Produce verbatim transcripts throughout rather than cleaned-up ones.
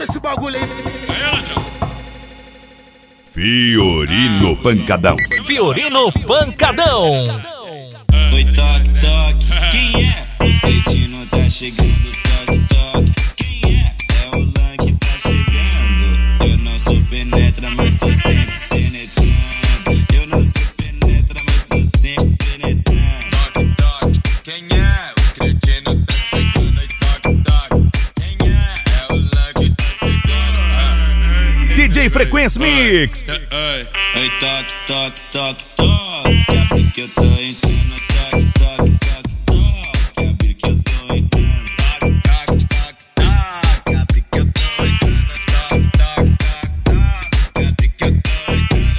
esse bagulho aí. Aí, ladrão. Fiorino Pancadão. Fiorino Pancadão. Oi, toque, toque, quem é? Os cretinos tá chegando, toque, toque. Quem é? É o Lan que tá chegando. Eu não sou penetra, mas tô sempre penetrando. Eu não sou penetra, mas tô sempre penetrando. Toque, toque, quem é? Os cretinos tá chegando. Oi, toque, toque, quem é? É o Lan que tá chegando. D J Frequência Mix. Oi, toque, toque, toque, toque. Abre que eu tô entrando. Toque, toque, toque, toque. Abre que eu tô entrando. Toque, toque, toque, toque. Abre que eu tô entrando. Toque, toque, toque, toque. Abre que eu tô entrando.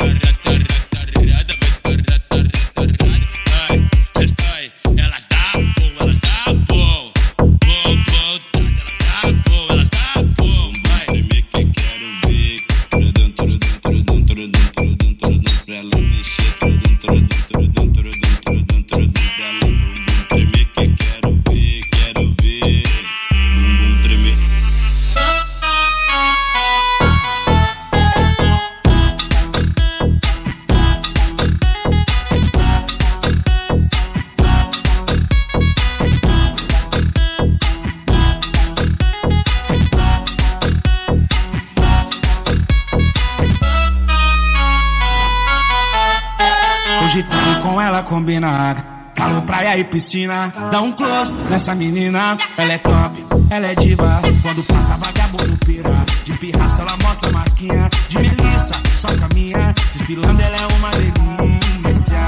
Elas dá bom, elas dá bom. Bom, bom, elas dá bom, elas dá bom. Vai. Treme que quero ver. Trudum, trudum, trudum, trudum, trudum, trudum. Pra ela mexer. Trudum, trudum, trudum, trudum, trudum, trudum. Pra ela bumbum tremer que quero ver, quero ver. Bumbum tremer. Hoje tudo com ela combina. Calor, praia e piscina. Dá um close nessa menina. Ela é top, ela é diva. Quando passa vagabundo pira. De pirraça ela mostra a marquinha. De melissa, só caminha. Desfilando ela é uma delícia.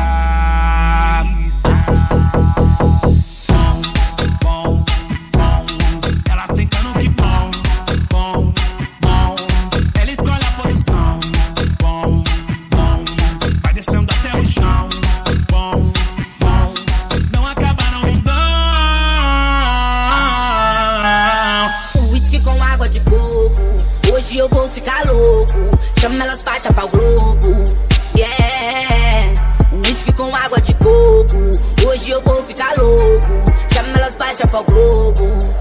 Bom, bom, bom. Ela senta no que bom. Bom, bom. Ela escolhe a posição. Bom, bom. Vai descendo até o chão. Bom, bom. Não acaba não Whisky com água de coco. Hoje eu vou ficar louco. Chama elas pra chapar o globo. Yeah. Whisky com água de coco. Hoje eu vou ficar louco. Chama elas pra chapar o globo.